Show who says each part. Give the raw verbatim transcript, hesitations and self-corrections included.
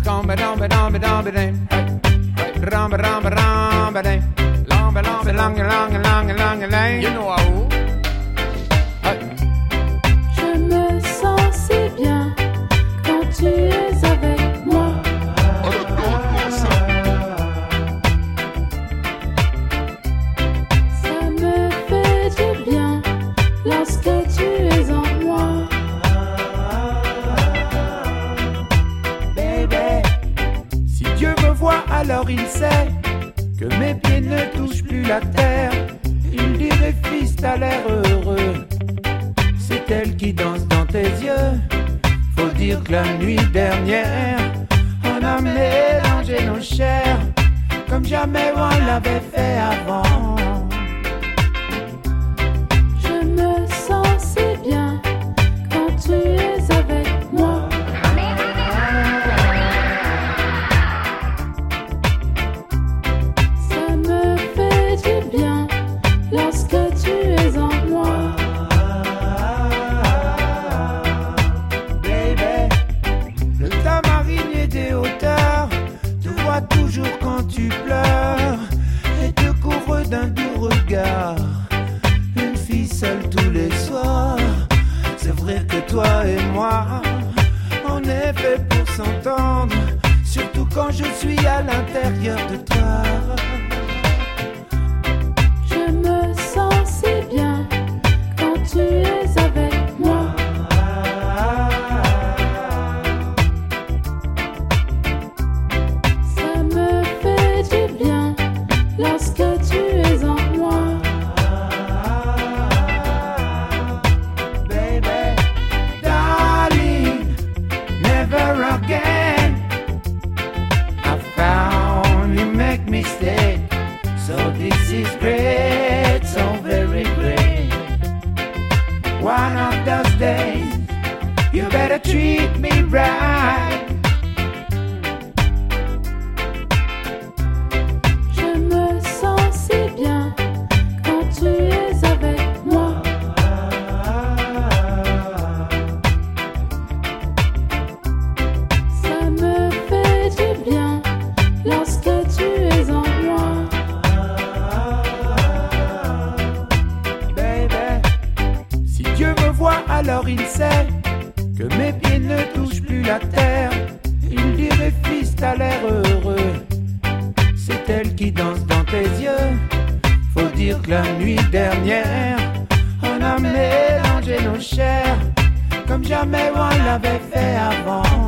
Speaker 1: Comba domba domba domba ding. Ramba ramba ramba ding. Lomba lomba longa longa longa longa ding. You know how.
Speaker 2: Je me sens si bien quand tu es avec moi. Ça me fait du bien lorsque tu es en moi.
Speaker 3: Baby, si Dieu me voit, alors il sait que mes pieds ne touchent plus la terre. Il dirait fils, t'as l'air heureux. C'est elle qui danse dans tes yeux. Faut dire que la nuit dernière, on a mélangé nos chairs comme jamais on l'avait fait avant.
Speaker 2: Je me sens si bien quand tu es avec moi. Ça me fait du bien lorsque tu es en moi.
Speaker 3: Le tamarine et des hauteurs te voit toujours quand tu pleures et te couvre d'un doux regard. Une fille seule tous les soirs. C'est vrai que toi et moi, on est fait pour s'entendre, surtout quand je suis à l'intérieur de toi.
Speaker 2: Je me sens si bien quand tu es avec moi. Ça me fait du bien lorsque tu es en moi.
Speaker 3: Baby, darling, never again. I found you make me stay. So this is great, so very great. One of those days, you better treat me right.
Speaker 2: Je me sens si bien quand tu es avec moi. Ça me fait du bien lorsque tu es en moi.
Speaker 3: Baby, si Dieu me voit, alors il sait que mes pieds ne touchent plus la terre. Il dirait fils, t'as l'air heureux. C'est elle qui danse dans tes yeux. Faut dire que la nuit dernière, on a mélangé nos chairs comme jamais on l'avait fait avant.